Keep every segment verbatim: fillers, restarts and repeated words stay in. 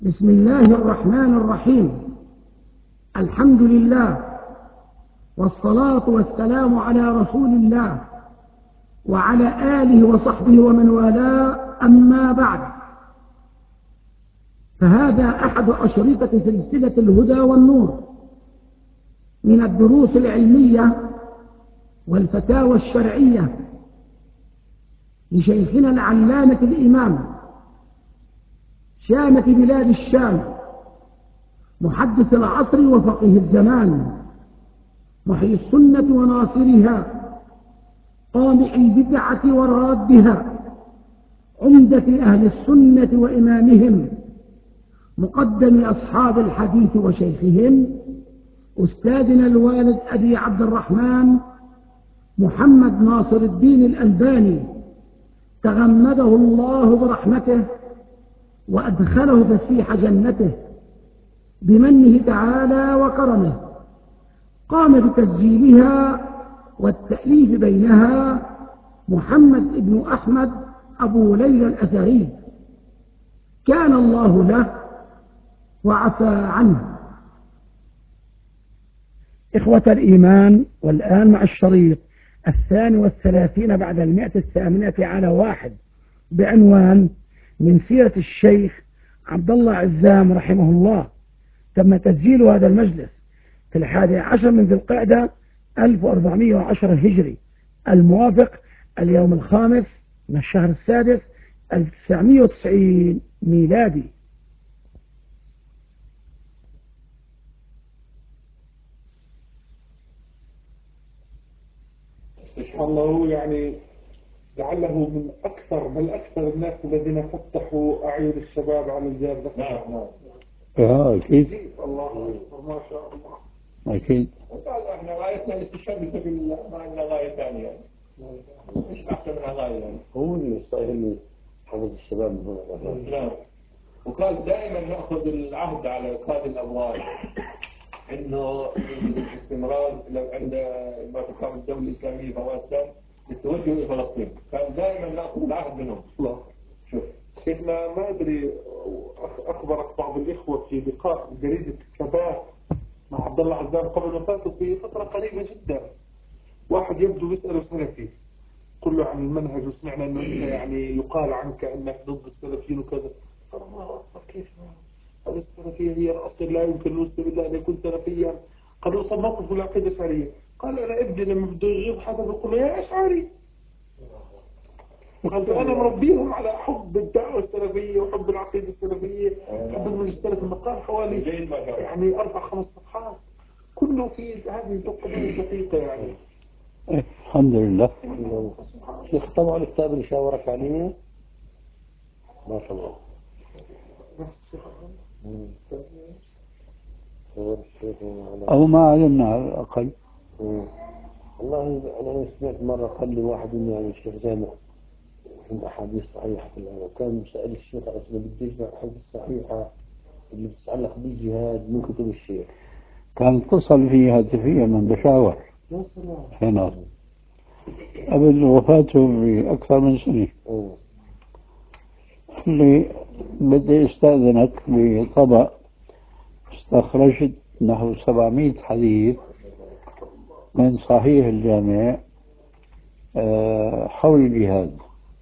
بسم الله الرحمن الرحيم. الحمد لله والصلاة والسلام على رسول الله وعلى آله وصحبه ومن والاه، أما بعد، فهذا أحد أشرطة سلسلة الهدى والنور من الدروس العلمية والفتاوى الشرعية لشيخنا العلامة الإمام شامة بلاد الشام، محدث العصر وفقيه الزمان، محيي السنة وناصرها، قامع البدعة ورادها، عمدة أهل السنة وإمامهم، مقدم أصحاب الحديث وشيخهم، أستاذنا الوالد أبي عبد الرحمن محمد ناصر الدين الألباني، تغمده الله برحمته وأدخله فسيح جنته بمنه تعالى وكرمه. قام بتسجيلها والتأليف بينها محمد بن أحمد أبو ليلى الأثري، كان الله له وعفى عنه. إخوة الإيمان، والآن مع الشريط الثاني والثلاثين بعد المئة الثامنة على واحد بعنوان من سيرة الشيخ عبد الله عزام رحمه الله. تم تسجيل هذا المجلس في الحادي عشر من ذي القعدة ألف وأربعمائة وعشرة هجري، الموافق اليوم الخامس من الشهر السادس ألف وتسعمائة وتسعين ميلادي. إن شاء الله يعني لعله من أكثر بل أكثر الناس الذين فتحوا أعين الشباب على الجهاد. نعم. اه اكيد. الله أكبر، ما شاء الله. اكيد. وقال احنا غايتنا الاستشهاد بالله، ما عندنا غايه ثانيه، مش احسن من غايه يعني. هو اللي يستاهل حفظ الشباب من هنا. نعم. وقال دائما ناخذ العهد على قاضي الاموال انه الاستمرار لو عند ما تقام الدوله الاسلاميه فواسطه للتوجه الى فلسطين، كان دائما ناخذ العهد منهم. الله. شوف شيخنا، ما أدري أخبرك بعض الإخوة في لقاء جريدة الثبات مع عبد الله عزام قبل وفاته في فترة قريبة جدا. واحد يبدو بيسأله سلفي، قل له عن المنهج وسمعنا أنه أنت يعني يقال عنك أنك ضد السلفيين وكذا. قال الله أكبر، كيف هذه السلفية هي الأصل، لا يمكن نسلم إلا أن يكون سلفيا. قالوا طب موقف العقيدة الأشعرية؟ قال أنا ابني لما بده يغيظ حدا بيقول له يا أشعري. قال أنا مربيهم على حب الدعوة السلفية وحب العقيدة السلفية، حب المنهج السلفي. المقال حوالي يعني أربع خمس صفحات كله في هذه القضايا الدقيقة يعني. إيه، الحمد لله. شيخ طبعا الكتاب اللي شاورك عليه ما شاء الله. أو ما علمنا على الأقل. والله أنا سمعت مرة قال لي واحد إنه يعني الشيخ جامع من أحاديث صحيحة في الأول، كان سأل الشيخ أصلا بدي يجمع الأحاديث الصحيحة اللي بتتعلق بالجهاد من كتب الشيخ. كان اتصل في هاتفيا من بشاور يا سلام. هنا قبل وفاته بأكثر من سنة. أوه. اللي بدي استأذنك بطبق استخرجت نحو سبعمائة حديث من صحيح الجامع حول الجهاد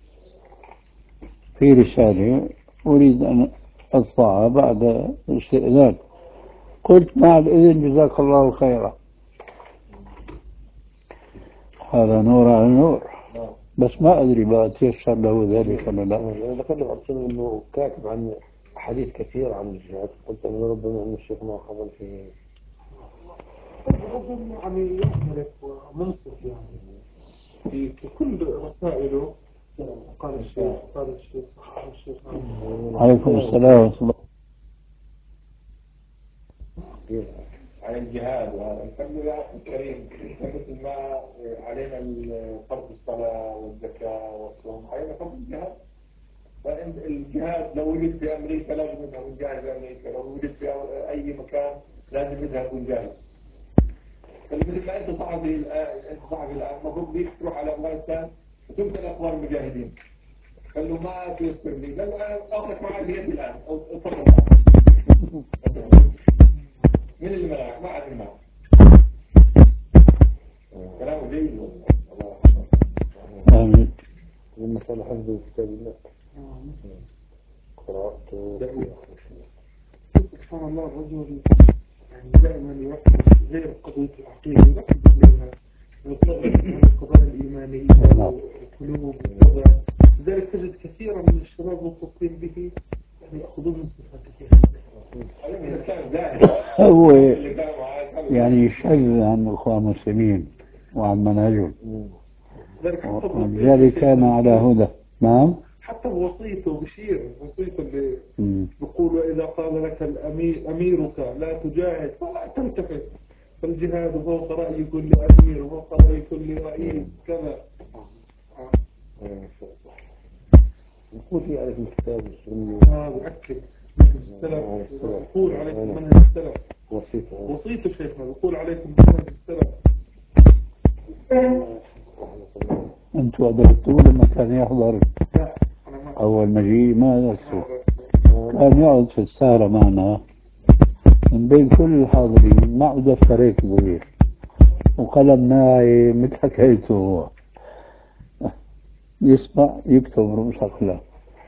في رسالة أريد أن أطبعها بعد استئذان. قلت مع الإذن جزاك الله خيرا، هذا نور على نور، بس ما أدري بقى تيسر له ذلك ولا لا. أنا ذكرت أرسل إنه كاتب عن حديث كثير عن الجهاد، قلت أنه ربما أن الشيخ ما قبل فيه. رجل يعني يعترف ومنصف يعني في في كل رسائله. قال الشيخ قال الشيخ صح الشيخ صح. عليكم السلام ورحمة الله. عن الجهاد، وهذا الحمد لله الكريم. مثل ما علينا فرض الصلاه والزكاه والصوم، علينا فرض الجهاد. فالجهاد لو وجد في امريكا لازم يذهب ونجاهد في امريكا، لو وجد في اي مكان لازم يذهب ونجاهد. فمثل ما انت صحفي الان، انت صحفي الان المفروض بيك تروح على افغانستان وتمثل اخبار المجاهدين. قال له ما تيسر لي، قال له انا اخذك معي بيدي الان او تفضل. من اللي منعك؟ ما عاد منعك. كلامه جيد والله. آمين. المسألة حفظ كتاب الله قراءته. سبحان الله الرجل يعني دائما يركز غير قضية العقيدة، يركز عليها القضايا الإيمانية والقلوب وكذا. لذلك تجد كثيرا من الشباب المتصلين به يعني يأخذون من صفاته. هو يعني يشهد عن الإخوان المسلمين وعن منهجهم، ولذلك كان على هدى. نعم. حتى بوصيته بشير وصيته اللي مم. بيقول وإذا قال لك الأمير أميرك لا تجاهد فلا تلتفت، فالجهاد فوق رأي كل أمير وفوق رأي كل رئيس كذا. يقول في عليكم كتاب السنة. اه بأكد منهج السلف، يقول عليكم منهج السلف. وصيته وصيته شيخنا يقول عليكم منهج السلف. أنتوا أدركتوه لما كان يحضر لا أنا ما أول مجيء؟ ما أدركتوه. كان يقعد في السهرة معنا من بين كل الحاضرين، معه دفتر هيك صغير وقلم ناعم مثل حكايته هو، يسمع يكتب رؤوس أقلام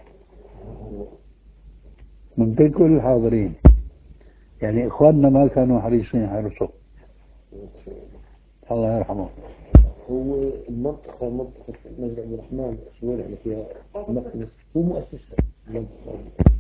من بين كل الحاضرين. يعني إخواننا ما كانوا حريصين يحرسوا، الله يرحمه. هو المنطقة منطقة مسجد عبد الرحمن السويري اللي فيها مقدس، هو مؤسسها المنطقة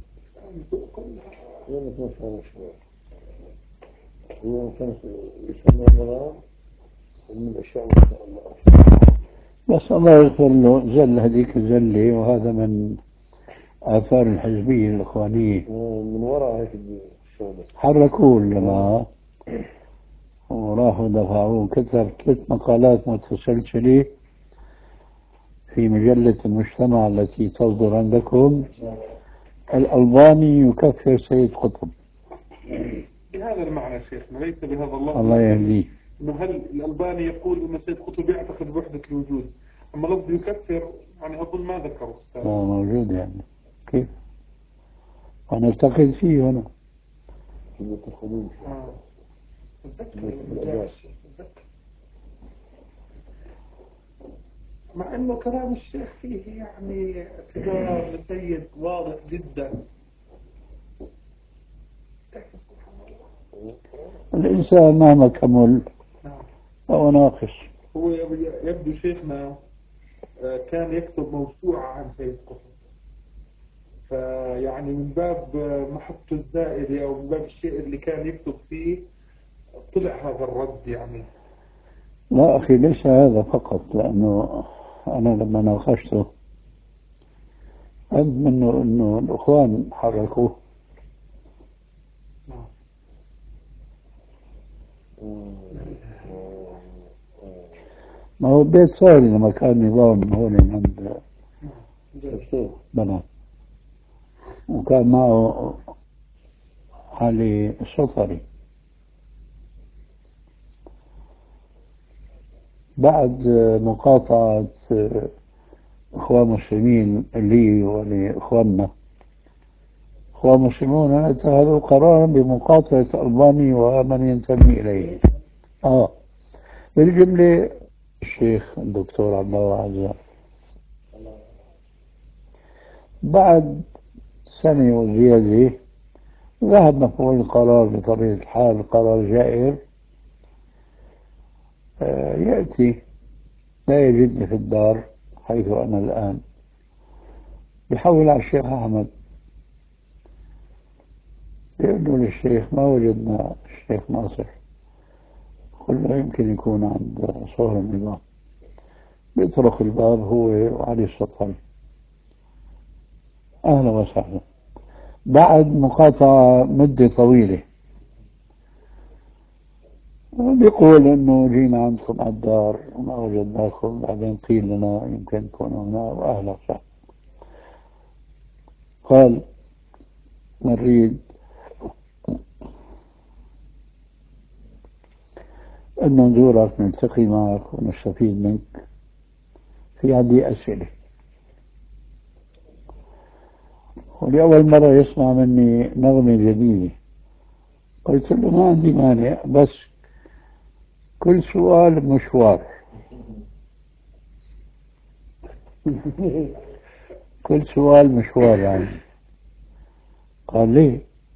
يوم اثنين عشر شوي. هو كان يسمى رمضان ومن الأشياء ما شاء الله. بس الله يغفر له، زل هذيك الزلة، وهذا من آثار الحزبية الإخوانية. من وراء هيك الشغل حركوه لما وراحوا دفعوه. كتب ثلاث مقالات متسلسلة في مجلة المجتمع التي تصدر عندكم: الألباني يكفر سيد قطب. بهذا المعنى شيخنا، ليس بهذا اللفظ. الله يهديه. إنه هل الألباني يقول إن سيد قطب يعتقد بوحدة الوجود، أما لفظ يكفر يعني أظن ما ذكره أستاذ. آه موجود يعني كيف؟ ونلتقي فيه هنا. المتخلين آه. أتذكر لما جاء الشيخ، أتذكر. مع إنه كلام الشيخ فيه يعني اعتذار لسيد واضح جدا. لكن سبحان الله الإنسان مهما كمل نعم. فهو ناقص. هو يبدو شيخنا كان يكتب موسوعة عن سيد قطب، فيعني من باب محبته الزائدة أو من باب الشيء اللي كان يكتب فيه طلع هذا الرد يعني. لا أخي، ليس هذا فقط، لأنه أنا لما ناقشته فهمت منه أنه الإخوان حركوه. نعم. ما هو بيت صاري لما كان نظام هون عند بنات، وكان معه علي السطري. بعد مقاطعة إخوان مسلمين لي ولإخواننا، إخوان مسلمون اتخذوا قرارا بمقاطعة ألباني ومن ينتمي إليه. آه بالجملة الشيخ الدكتور عبد الله عزام. بعد سنة وزيادة ذهب مفعول القرار بطبيعة الحال، قرار جائر. آه يأتي لا يجدني في الدار حيث أنا الآن، بحول على الشيخ أحمد، يقول للشيخ ما وجدنا الشيخ ناصر. قل له يمكن يكون عند صهر النظام. بيطرق الباب هو وعلي السطحي. أهلا وسهلا. بعد مقاطعة مدة طويلة بيقول إنه جينا عندكم على الدار وما وجدناكم، بعدين قيل لنا يمكن تكونوا هنا، وأهلا وسهلا. قال نريد أن نزورك، نلتقي معك ونستفيد منك. في عندي أسئلة، ولأول مرة يسمع مني نغمة جديدة قلت له ما عندي مانع، بس كل سؤال مشوار. كل سؤال مشوار يعني. قال لي،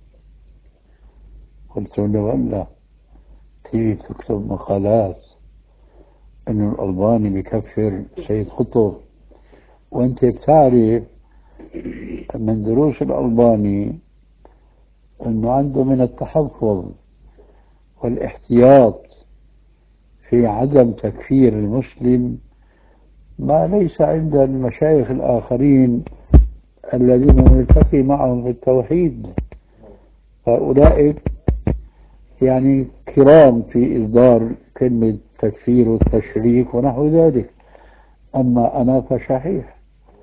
قلت له ولا تيجي تكتب مقالات انه الألباني بكفر سيد قطب، وانت بتعرف من دروس الألباني انه عنده من التحفظ والاحتياط في عدم تكفير المسلم ما ليس عند المشايخ الآخرين الذين نلتقي معهم في التوحيد. هؤلاء يعني كرام في إصدار كلمة تكفير والتشريك ونحو ذلك، أما أنا فشحيح.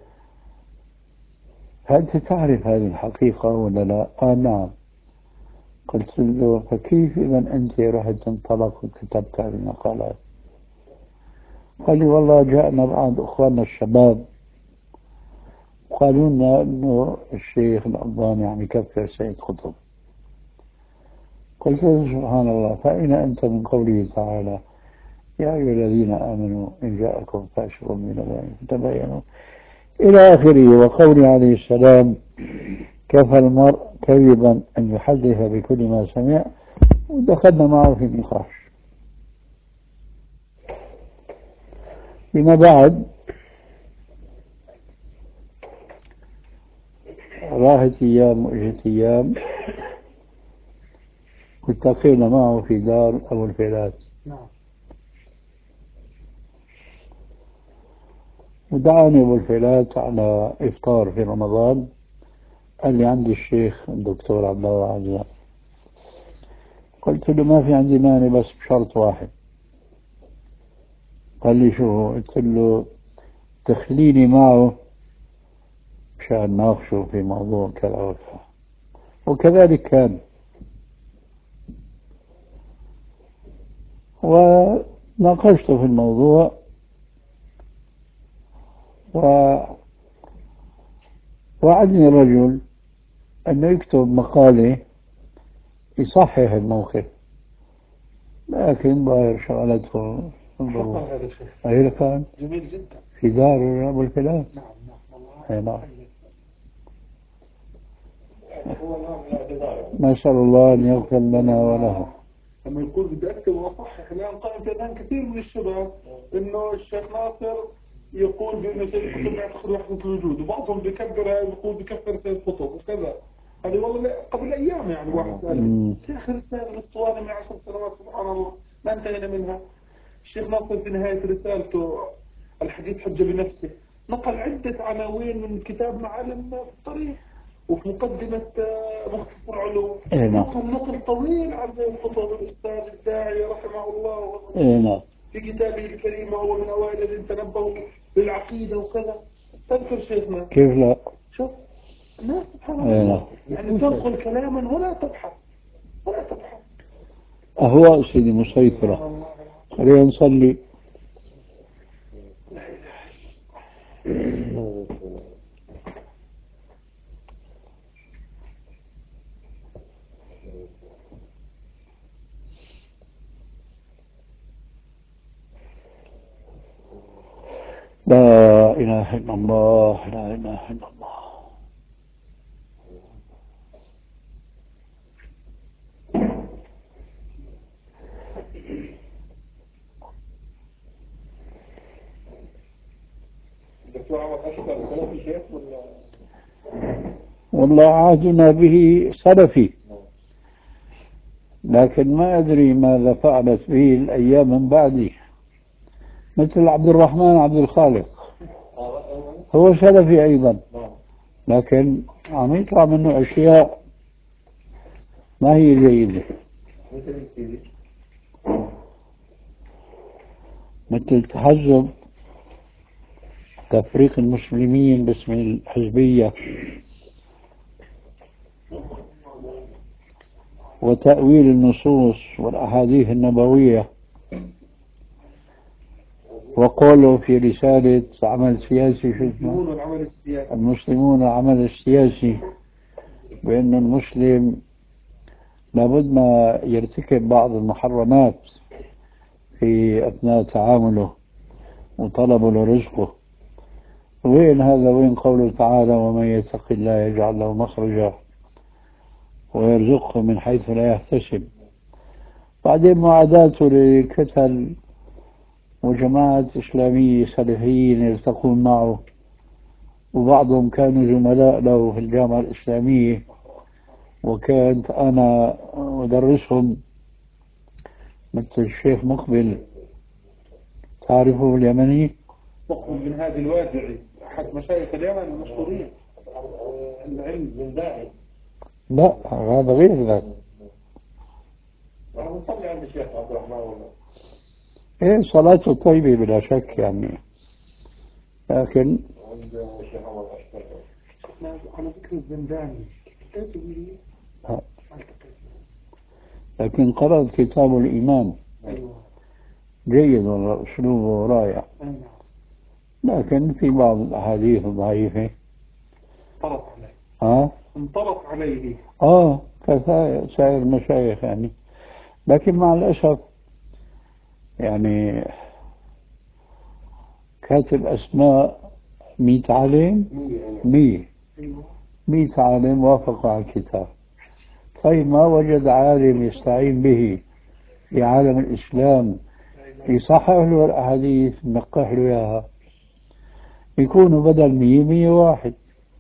فأنت تعرف هذه الحقيقة ولا لا؟ قال نعم. قلت له فكيف إذا أنت رحت انطلق وكتبت هذه المقالات؟ قال لي والله جاءنا بعض أخواننا الشباب وقالوا لنا أنه الشيخ الألباني عم يكفر سيد قطب. قلت له سبحان الله، فأين أنت من قوله تعالى يا أيها الذين آمنوا إن جاءكم فاسق بنبأ فتبينوا إلى آخره، وقوله عليه السلام كفى المرء كذبا أن يحدث بكل ما سمع، ودخلنا معه في نقاش. فيما بعد راحت أيام وإجت أيام والتقينا معه في دار أبو الفيلات. نعم. ودعاني أبو الفيلات على إفطار في رمضان، قال لي عندي الشيخ الدكتور عبد الله عزام. قلت له ما في عندي مانع بس بشرط واحد. قال لي شو؟ قلت له تخليني معه مشان ناقشه في موضوع كذا وكذا، وكذلك كان. وناقشته في الموضوع ووعدني الرجل أنه يكتب مقالة يصحح الموقف، لكن ظاهر شغلته حصل هذا الشيء. أي كان جميل جدا. في دار أبو الفلاس. نعم نعم والله. أي نعم. هو نوع من الاعتذار. نسأل الله أن يغفر لنا وله. لما يقول بدي أكتب وأصحح، لأن قائم في أذهان كثير من الشباب إنه الشيخ ناصر يقول بأنه سيد قطب يعتقد وحدة الوجود، وبعضهم بيكبر يقول بكفر سيد قطب وكذا. هذه والله قبل أيام يعني واحد سألني يا أخي رسالة الأسطوانة من عشر سنوات سبحان الله ما انتهينا منها. الشيخ ناصر في نهاية رسالته الحديث حجة بنفسه نقل عدة عناوين من كتاب معالم الطريق، وفي مقدمة مختصر علوم نقل نقل طويل عن سيد قطب الأستاذ الداعية رحمه الله في كتابه الكريم، وهو من أوائل الذين تنبهوا للعقيدة وكذا. تذكر شيخنا كيف لا؟ شوف الناس سبحان الله يعني تنقل كلاما ولا تبحث ولا تبحث. أهواء سيدي مسيطرة. خلينا نصلي. لا إله إلا الله، لا إله إلا الله. الدكتور عمر أشكر سلفي شيخ ولا؟ والله عهدنا به سلفي، لكن ما أدري ماذا فعلت به الأيام من بعدي، مثل عبد الرحمن عبد الخالق هو سلفي أيضا، لكن عم يطلع منه أشياء ما هي جيدة، مثل التحزب، تفريق المسلمين باسم الحزبية، وتأويل النصوص والأحاديث النبوية، وقوله في رسالة عمل سياسي شو اسمه؟ المسلمون العمل السياسي، بأن المسلم لابد ما يرتكب بعض المحرمات في أثناء تعامله وطلبه لرزقه. وين هذا؟ وين قوله تعالى ومن يتق الله يجعل له مخرجا ويرزقه من حيث لا يحتسب. بعدين معاداته لكتل وجماعات إسلامية سلفيين يلتقون معه، وبعضهم كانوا زملاء له في الجامعة الإسلامية، وكنت أنا أدرسهم، مثل الشيخ مقبل، تعرفه اليمني؟ مقبل من هذه الوادعي أحد مشايخ اليمن المشهورين العلم من داعي. لا هذا غير ذاك. راح نصلي عند الشيخ عبد الرحمن ولا؟ إيه صلاته طيبة بلا شك يعني، لكن عند الشيخ عمر أشتر. على ذكر الزنداني التقيت به. لكن قرأت كتاب الإيمان. أيوة. جيد والله، أسلوبه رائع، لكن في بعض الأحاديث الضعيفة انطلق عليه. ها؟ انطلق عليه. آه كسائر المشايخ يعني. لكن مع الأسف يعني كاتب أسماء مية عالم، مية مية عالم وافقوا على الكتاب. طيب ما وجد عالم يستعين به في عالم الإسلام يصحح له الأحاديث نقح له إياها، يكونوا بدل مية مية واحد.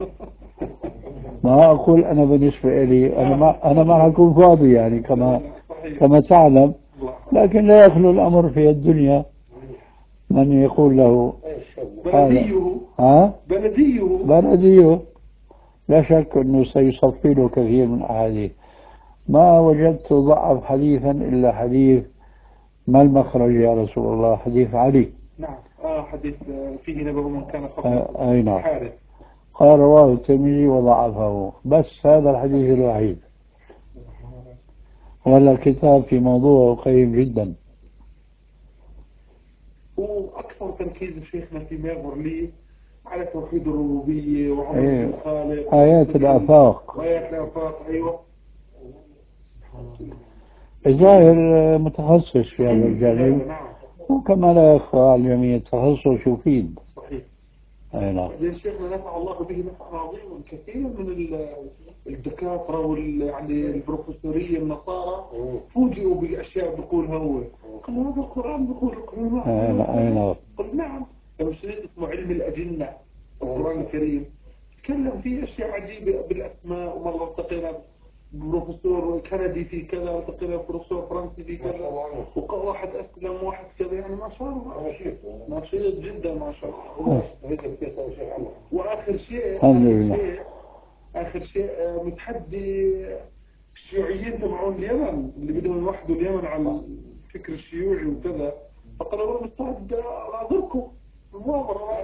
ما أقول أنا بالنسبة لي أنا ما أنا ما أكون فاضي يعني كما كما تعلم، لكن لا يخلو الأمر في الدنيا من يقول له بلديه. ها؟ بلديه. بلديه لا شك أنه سيصفي له كثير من الأحاديث. ما وجدت ضعف حديثا إلا حديث ما المخرج يا رسول الله، حديث علي. نعم آه حديث فيه نبأ من كان قبل آه أي نعم. حارث. قال رواه الترمذي وضعفه، بس هذا الحديث الوحيد، ولا الكتاب في موضوع قيم جدا. وأكثر تركيز شيخنا فيما يظهر لي على توحيد الربوبية وعمر إيه. الخالق آيات الآفاق. وآيات الآفاق. أيوة. الظاهر متخصص في هذا الجانب، نعم. وكما لا يخفى على الجميع التخصص يفيد. صحيح. أي نعم. بعدين شيخنا نفع الله به نفعا عظيما. كثير من الدكاترة وال يعني البروفيسورية النصارى فوجئوا بأشياء بيقول هو قال هذا القرآن بيقول القرآن. أي نعم. قل نعم. لو شريط اسمه علم الأجنة القرآن الكريم تكلم فيه أشياء عجيبة بالأسماء. ومرة التقينا بروفيسور كندي في كذا، والتقينا بروفيسور فرنسي في كذا، وواحد أسلم واحد كذا، يعني ما شاء الله نشيط جدا ما شاء الله. وآخر شيء آخر شيء آخر شيء متحدي الشيوعيين تبعون اليمن اللي بدهم يوحدوا اليمن على الفكر الشيوعي وكذا، فقالوا والله مستعد أعذركم المؤامرة.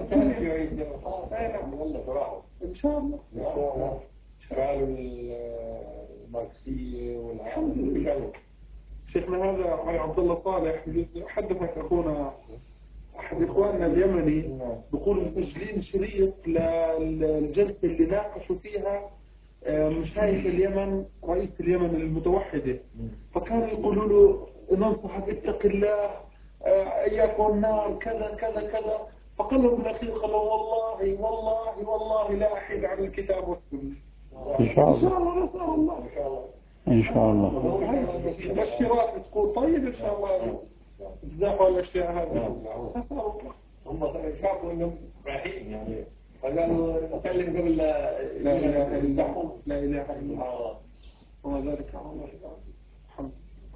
إن شاء الله. إن شاء الله. قالوا الماركسية والحمد لله. شيخنا هذا علي عبد الله صالح حدثك أخونا أحد إخواننا اليمني بيقول مسجلين شريط للجلسة اللي ناقشوا فيها مشايخ اليمن رئيس اليمن المتوحدة، فكانوا يقولوا له ننصحك اتق الله إياك والنار كذا كذا كذا، فقال لهم بالأخير قال والله والله والله لا أحيد عن الكتاب والسنة. إن شاء الله. إن شاء الله نسأل الله. إن شاء الله. المبشرات تقول طيب إن شاء الله تزاحوا الأشياء هذه. نسأل الله. هم شافوا إنهم رايحين يعني فقالوا نسلم قبل لا إله إلا الله. لا إله إلا الله. وما ذلك على الله العظيم. الحمد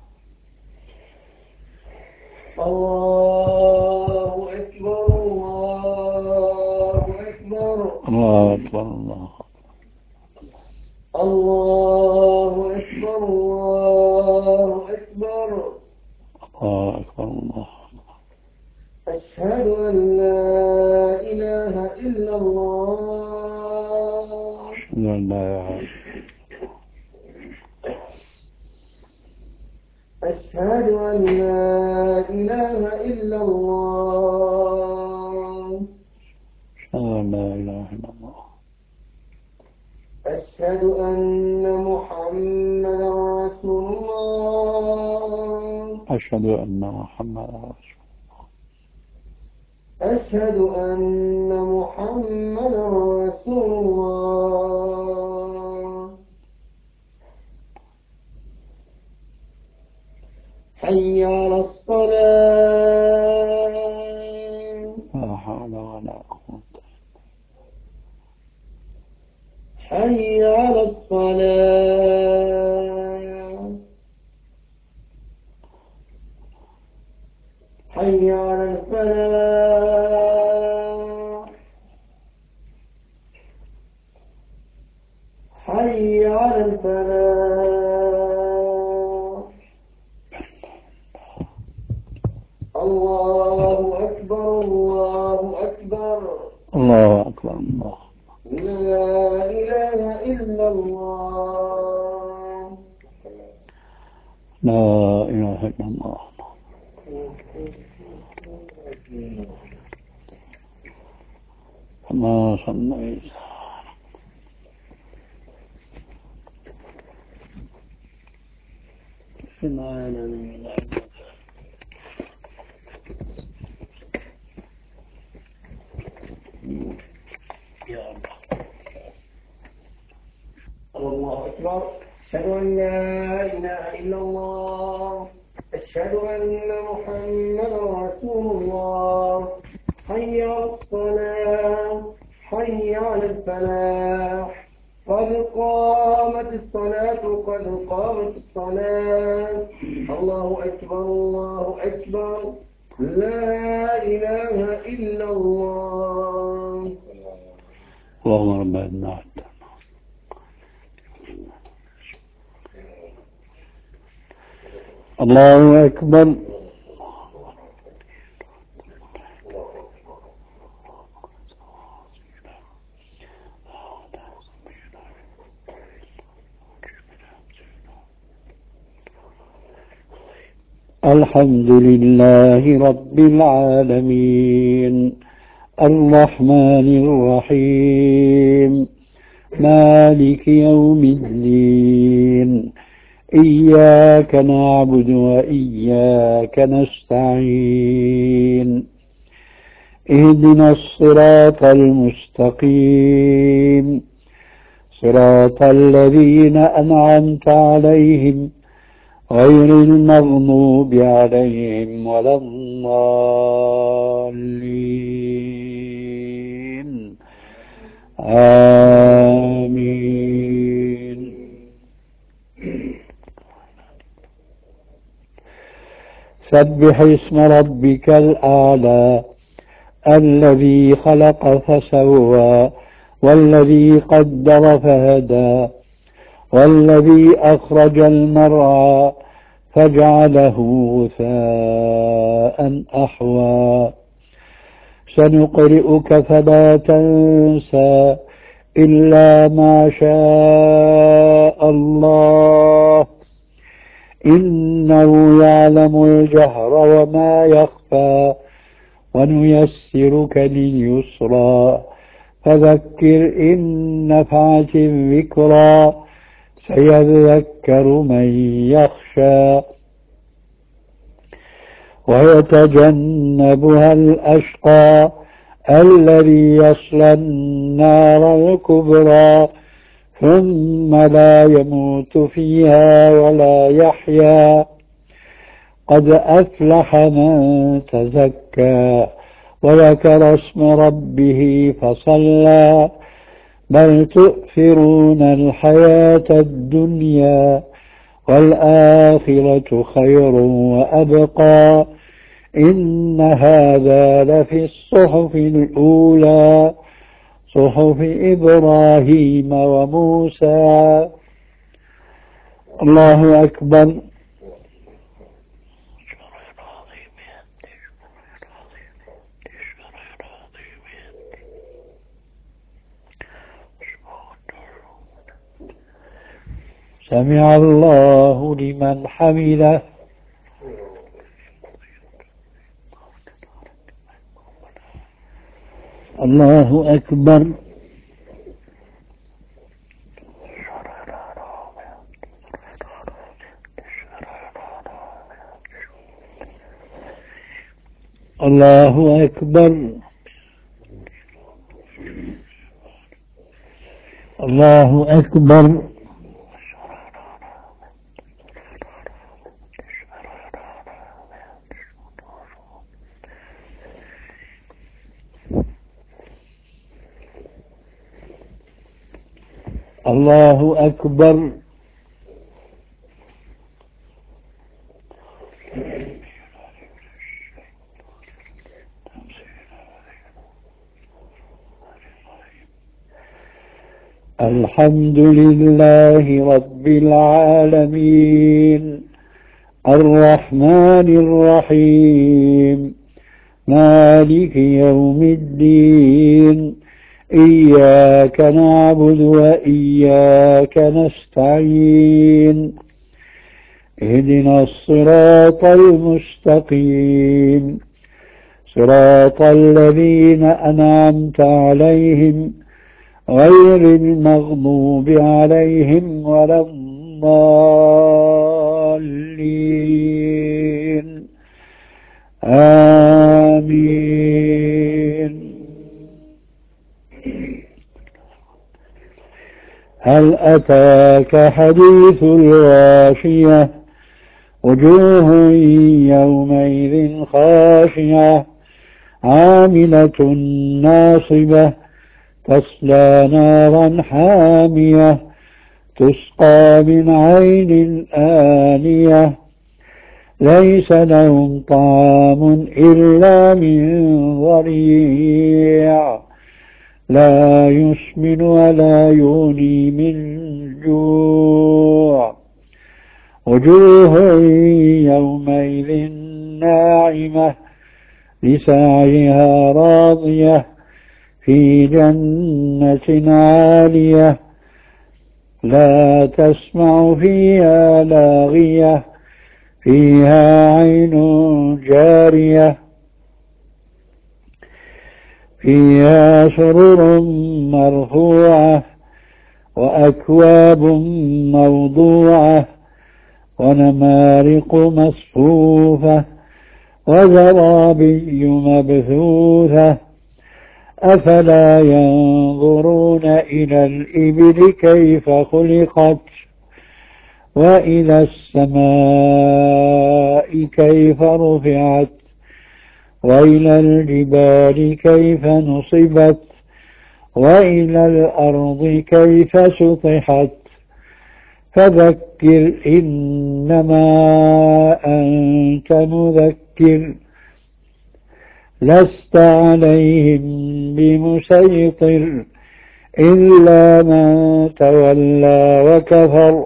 لله. الله أكبر الله أكبر. الله أكبر. الله الله أكبر الله أكبر. الله أكبر. الله أشهد أن لا إله إلا الله. أشهد أن لا إله أشهد أن لا إله إلا الله. أشهد أن لا إله إلا الله. أشهد أن محمدا رسول أشهد أن محمدا رسول أشهد أن محمدا رسول الله. حي على الصلاة. لا حول ولا قوة. حي على الصلاة. حي على الفلاح. حي على الفلاح. الله أكبر الله أكبر. الله أكبر. الله لا إله إلا الله. لا إله إلا الله. كما صليت سمعنا من يا الله. الله أكبر. أشهد أن لا إله إلا الله. أشهد أن محمدا رسول الله. حي على الصلاة. حي على الفلاح. قد قامت الصلاة قد قامت الصلاة. الله أكبر الله أكبر. لا إله إلا الله. اللهم رب النعم. الله أكبر. الحمد لله رب العالمين الرحمن الرحيم مالك يوم الدين إياك نعبد وإياك نستعين اهدنا الصراط المستقيم صراط الذين أنعمت عليهم غير المغضوب عليهم ولا الضالين آمين. سبح اسم ربك الأعلى الذي خلق فسوى والذي قدر فهدى والذي أخرج المرعى فجعله غثاء أحوى سنقرئك فلا تنسى إلا ما شاء الله إنه يعلم الجهر وما يخفى ونيسرك لليسرى فذكر إن نفعت الذكرى سيذكر من يخشى ويتجنبها الأشقى الذي يصلى النار الكبرى ثم لا يموت فيها ولا يحيا قد أفلح من تزكى وذكر اسم ربه فصلى بل تؤثرون الحياة الدنيا والآخرة خير وأبقى إن هذا لفي الصحف الأولى صحف إبراهيم وموسى. الله أكبر. سمع الله لمن حمده. الله أكبر. الله أكبر. الله أكبر. الله أكبر. الحمد لله رب العالمين الرحمن الرحيم مالك يوم الدين إياك نعبد وإياك نستعين اهدنا الصراط المستقيم صراط الذين أنعمت عليهم غير المغضوب عليهم ولا الضالين آمين. هل أتاك حديث الغاشية وجوه يومئذ خاشعة عاملة ناصبة تصلى نارا حامية تسقى من عين آنية ليس لهم طعام إلا من ضريع لا يسمن ولا يغني من جوع وجوه يومئذ ناعمة لسعيها راضية في جنة عالية لا تسمع فيها لاغية فيها عين جارية فيها سرر مرفوعة وأكواب موضوعة ونمارق مصفوفة وزرابي مبثوثة أفلا ينظرون إلى الإبل كيف خلقت وإلى السماء كيف رفعت وإلى الجبال كيف نصبت وإلى الأرض كيف سطحت فذكر إنما أنت مذكر لست عليهم بمسيطر إلا من تولى وكفر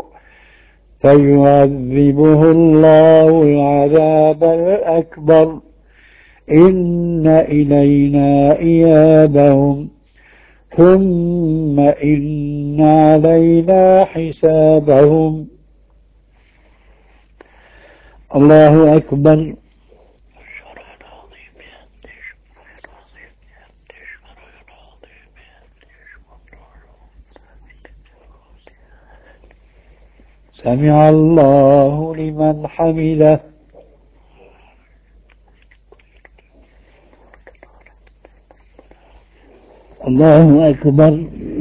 فيعذبه الله العذاب الأكبر إن إلينا إيابهم ثم إن علينا حسابهم. الله أكبر. سمع الله لمن حمده. الله أكبر.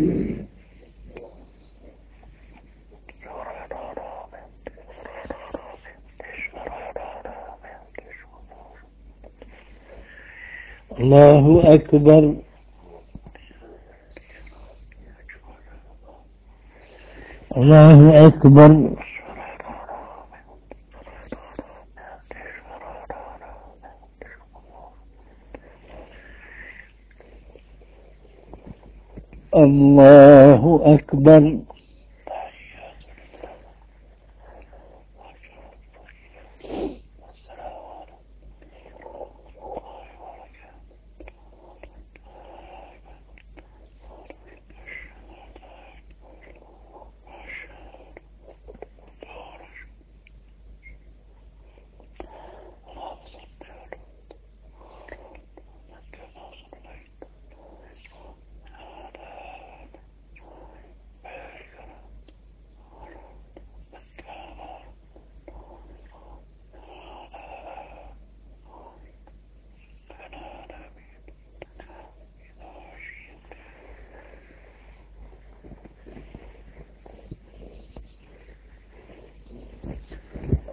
الله أكبر. الله أكبر. الله أكبر.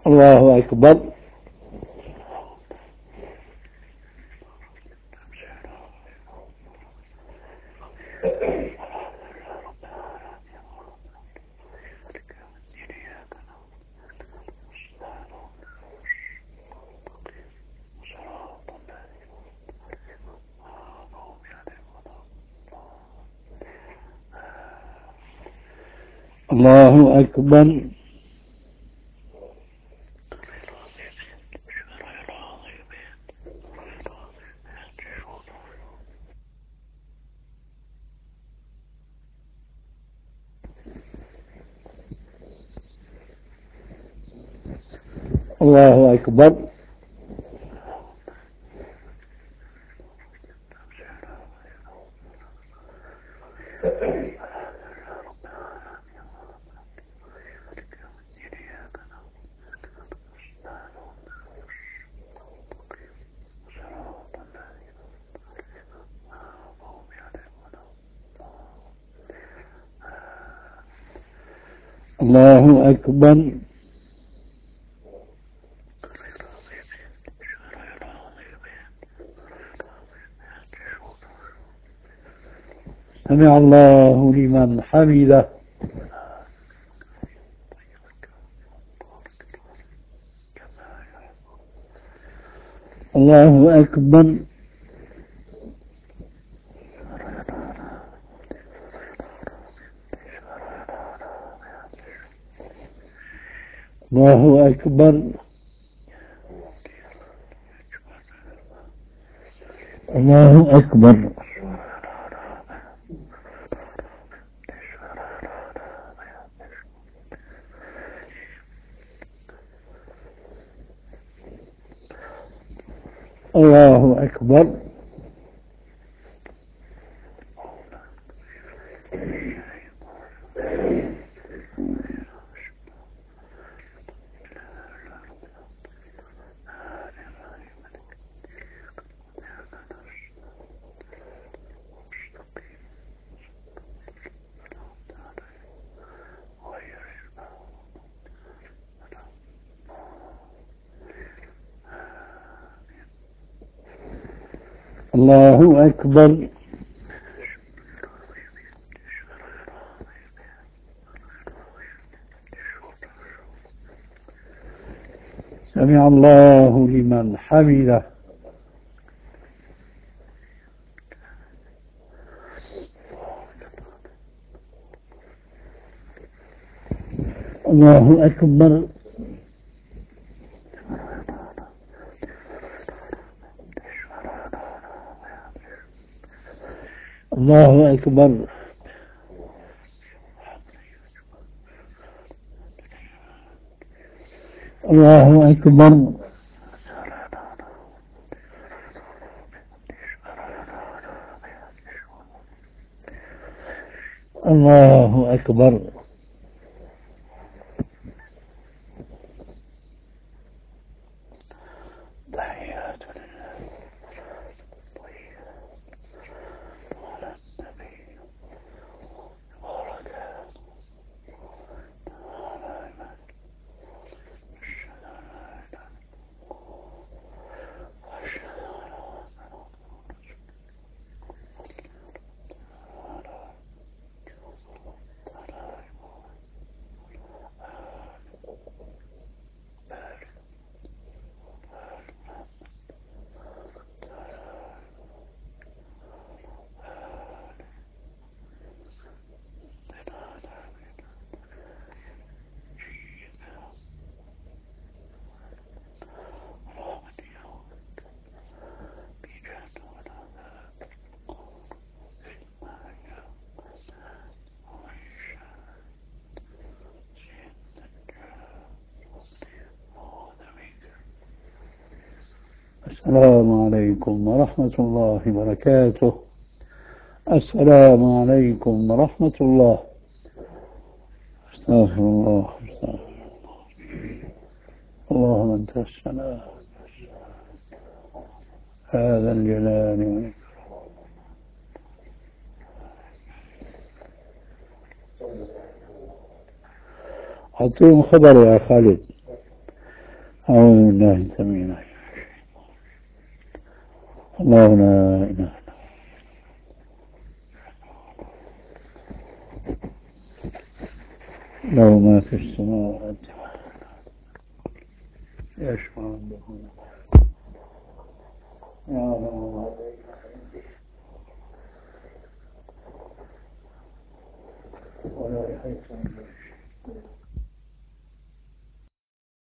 الله أكبر. الله أكبر. الله أكبر. الله أكبر. سمع الله لمن حمده. الله أكبر. الله أكبر. الله أكبر. الله أكبر. الله أكبر. سمع الله لمن حمده. الله أكبر. الله أكبر. الله أكبر. الله أكبر. تحيات لله على النبي بركات على من أشهد أن لا إله وأشهد أن السلام عليكم ورحمة الله وبركاته. السلام عليكم ورحمة الله. استغفر الله. استغفر الله. اللهم أنت السلام. هذا الجلال والإكرام. أعطيهم خبر يا خالد. أعوذ بالله السميع العليم. الله لا إله إلا هو له ما في السماوات يشفع عنده يعلم ما بين أيديهم ولا يحيطون به